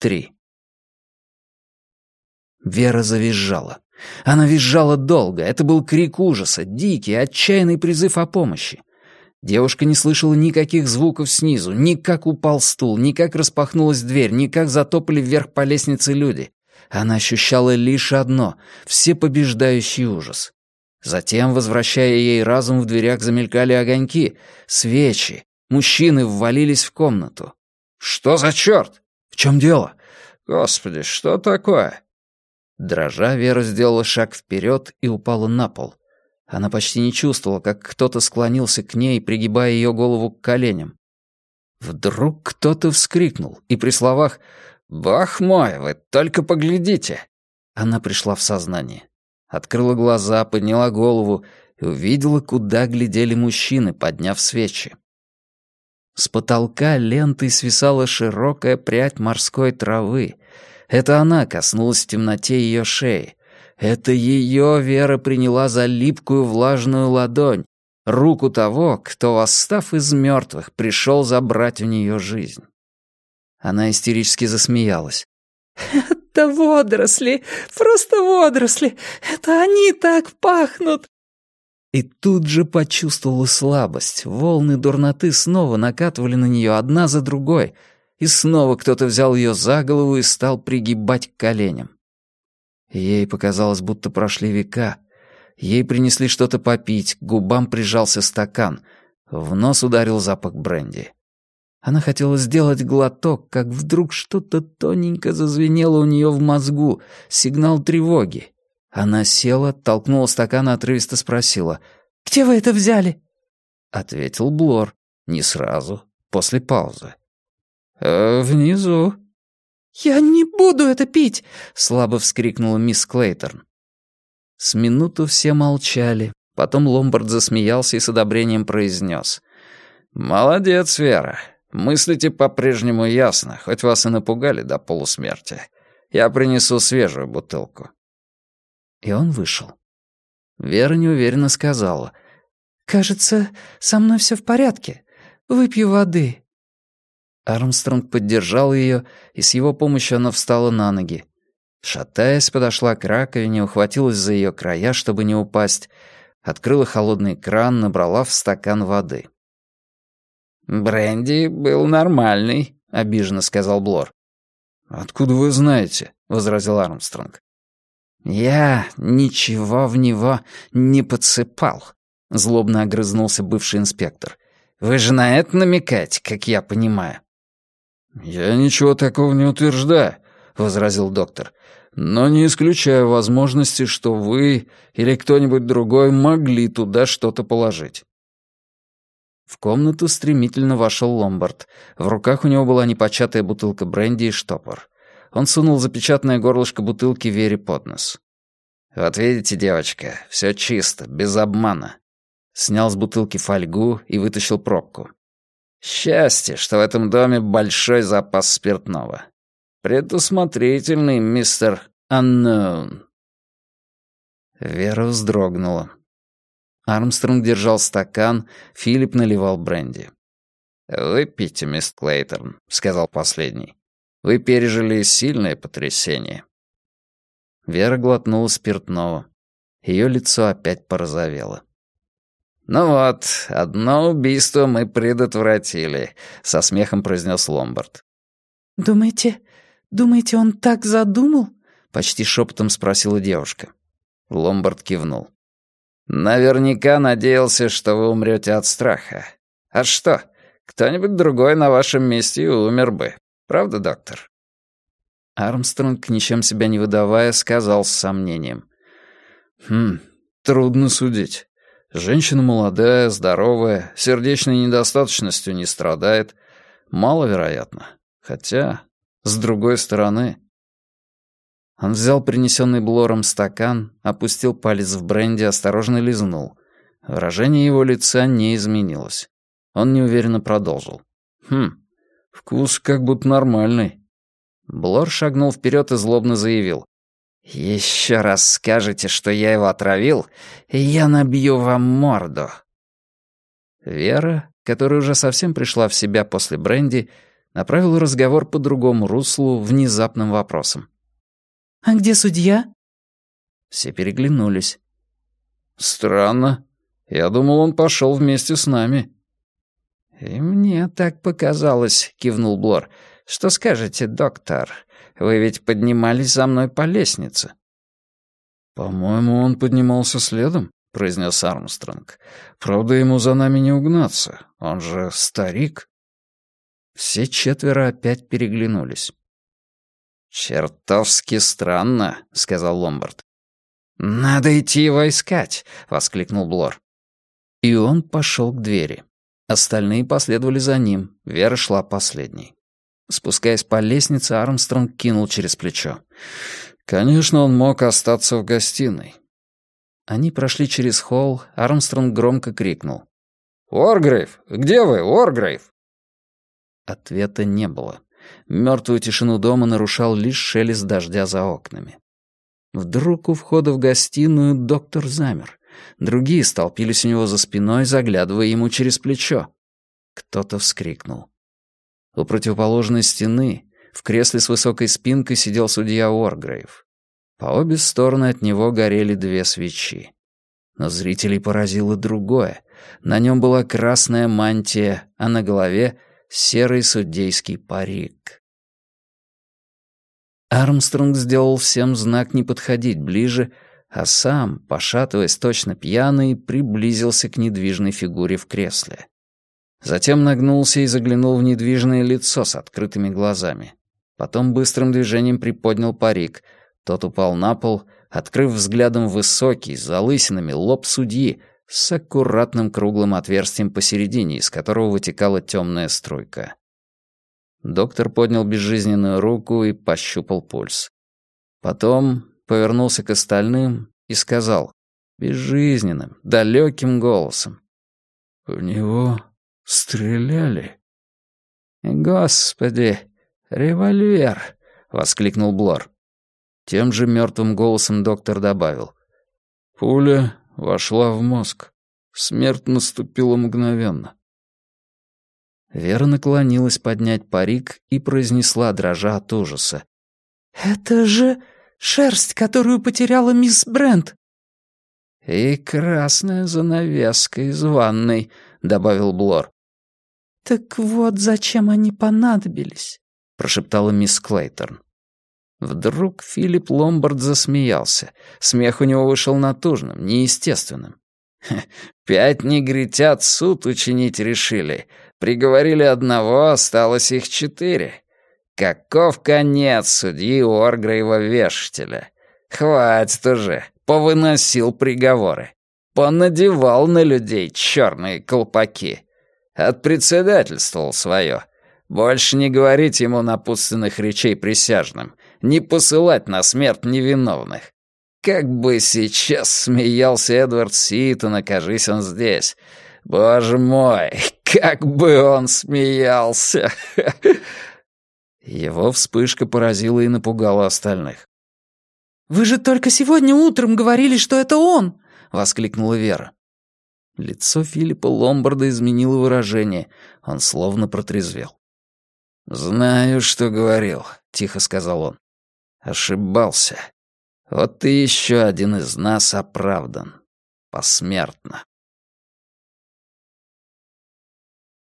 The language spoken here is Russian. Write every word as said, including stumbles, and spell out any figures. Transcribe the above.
три. Вера завизжала. Она визжала долго. Это был крик ужаса, дикий, отчаянный призыв о помощи. Девушка не слышала никаких звуков снизу, ни как упал стул, ни как распахнулась дверь, ни как затопали вверх по лестнице люди. Она ощущала лишь одно — всепобеждающий ужас. Затем, возвращая ей разум, в дверях замелькали огоньки, свечи. Мужчины ввалились в комнату. «Что за черт? В чем дело? Господи, что такое?» Дрожа, Вера сделала шаг вперед и упала на пол. Она почти не чувствовала, как кто-то склонился к ней, пригибая ее голову к коленям. Вдруг кто-то вскрикнул, и при словах «Бог мой, вы только поглядите!» она пришла в сознание. Открыла глаза, подняла голову и увидела, куда глядели мужчины, подняв свечи. С потолка лентой свисала широкая прядь морской травы. Это она коснулась в темноте ее шеи. Это ее Вера приняла за липкую влажную ладонь, руку того, кто, восстав из мертвых, пришел забрать у нее жизнь. Она истерически засмеялась. «Это водоросли, просто водоросли, это они так пахнут!» И тут же почувствовала слабость. Волны дурноты снова накатывали на нее одна за другой, и снова кто-то взял ее за голову и стал пригибать к коленям. Ей показалось, будто прошли века. Ей принесли что-то попить, к губам прижался стакан. В нос ударил запах бренди. Она хотела сделать глоток, как вдруг что-то тоненько зазвенело у нее в мозгу, сигнал тревоги. Она села, толкнула стакан и отрывисто спросила: «Где вы это взяли?» Ответил Блор. Не сразу, после паузы. «Э, «Внизу». «Я не буду это пить!» — слабо вскрикнула мисс Клейторн. С минуту все молчали. Потом Ломбард засмеялся и с одобрением произнес: «Молодец, Вера. Мыслите по-прежнему ясно, хоть вас и напугали до полусмерти. Я принесу свежую бутылку». И он вышел. Вера неуверенно сказала: «Кажется, со мной все в порядке. Выпью воды». Армстронг поддержал ее, и с его помощью она встала на ноги. Шатаясь, подошла к раковине, ухватилась за ее края, чтобы не упасть, открыла холодный кран, набрала в стакан воды. «Бренди был нормальный», — обиженно сказал Блор. «Откуда вы знаете?» — возразил Армстронг. «Я ничего в него не подсыпал», — злобно огрызнулся бывший инспектор. «Вы же на это намекаете, как я понимаю». «Я ничего такого не утверждаю», — возразил доктор. «Но не исключаю возможности, что вы или кто-нибудь другой могли туда что-то положить». В комнату стремительно вошел Ломбард. В руках у него была непочатая бутылка бренди и штопор. Он сунул запечатанное горлышко бутылки Вере под нос. «Вот видите, девочка, все чисто, без обмана». Снял с бутылки фольгу и вытащил пробку. «Счастье, что в этом доме большой запас спиртного. Предусмотрительный мистер Unknown». Вера вздрогнула. Армстронг держал стакан, Филипп наливал бренди. «Выпейте, мисс Клейторн», — сказал последний. «Вы пережили сильное потрясение». Вера глотнула спиртного. Ее лицо опять порозовело. «Ну вот, одно убийство мы предотвратили», — со смехом произнес Ломбард. «Думаете, думаете, он так задумал?» — почти шепотом спросила девушка. Ломбард кивнул. «Наверняка надеялся, что вы умрете от страха. А что, кто-нибудь другой на вашем месте и умер бы. Правда, доктор?» Армстронг, ничем себя не выдавая, сказал с сомнением. «Хм, трудно судить. Женщина молодая, здоровая, сердечной недостаточностью не страдает. Маловероятно. Хотя, с другой стороны...» Он взял принесенный Блором стакан, опустил палец в бренди, осторожно лизнул. Выражение его лица не изменилось. Он неуверенно продолжил. «Хм, вкус как будто нормальный». Блор шагнул вперед и злобно заявил. «Еще раз скажете, что я его отравил, и я набью вам морду». Вера, которая уже совсем пришла в себя после бренди, направил разговор по другому руслу внезапным вопросом. «А где судья?» Все переглянулись. «Странно. Я думал, он пошел вместе с нами». «И мне так показалось», — кивнул Блор. «Что скажете, доктор? Вы ведь поднимались за мной по лестнице». «По-моему, он поднимался следом», — произнес Армстронг. «Правда, ему за нами не угнаться. Он же старик». Все четверо опять переглянулись. «Чертовски странно», — сказал Ломбард. «Надо идти его искать», — воскликнул Блор. И он пошел к двери. Остальные последовали за ним, Вера шла последней. Спускаясь по лестнице, Армстронг кинул через плечо. «Конечно, он мог остаться в гостиной». Они прошли через холл, Армстронг громко крикнул. «Уоргрейв! Где вы, Уоргрейв?» Ответа не было. Мертвую тишину дома нарушал лишь шелест дождя за окнами. Вдруг у входа в гостиную доктор замер. Другие столпились у него за спиной, заглядывая ему через плечо. Кто-то вскрикнул. У противоположной стены, в кресле с высокой спинкой, сидел судья Уоргрейв. По обе стороны от него горели две свечи. Но зрителей поразило другое. На нем была красная мантия, а на голове — серый судейский парик. Армстронг сделал всем знак не подходить ближе, а сам, пошатываясь точно пьяный, приблизился к недвижной фигуре в кресле. Затем нагнулся и заглянул в недвижное лицо с открытыми глазами. Потом быстрым движением приподнял парик. Тот упал на пол, открыв взглядом высокий, с залысинами, лоб судьи, с аккуратным круглым отверстием посередине, из которого вытекала темная струйка. Доктор поднял безжизненную руку и пощупал пульс. Потом повернулся к остальным и сказал безжизненным, далеким голосом: «В него стреляли». «Господи, револьвер!» — воскликнул Блор. Тем же мертвым голосом доктор добавил: «Пуля вошла в мозг. Смерть наступила мгновенно». Вера наклонилась поднять парик и произнесла, дрожа от ужаса: «Это же шерсть, которую потеряла мисс Брент». «И красная занавеска из ванной», — добавил Блор. «Так вот зачем они понадобились», — прошептала мисс Клейторн. Вдруг Филипп Ломбард засмеялся. Смех у него вышел натужным, неестественным. «Пять негритят суд учинить решили. Приговорили одного, осталось их четыре. Каков конец судьи Уоргрейва-вешателя? Хватит уже, повыносил приговоры. Понадевал на людей черные колпаки. Отпредседательствовал свое. Больше не говорить ему напутственных речей присяжным, не посылать на смерть невиновных. Как бы сейчас смеялся Эдвард Ситон, окажись он здесь. Боже мой, как бы он смеялся!» Его вспышка поразила и напугала остальных. «Вы же только сегодня утром говорили, что это он!» — воскликнула Вера. Лицо Филиппа Ломбарда изменило выражение. Он словно протрезвел. «Знаю, что говорил», — тихо сказал он. «Ошибался. Вот и еще один из нас оправдан. Посмертно».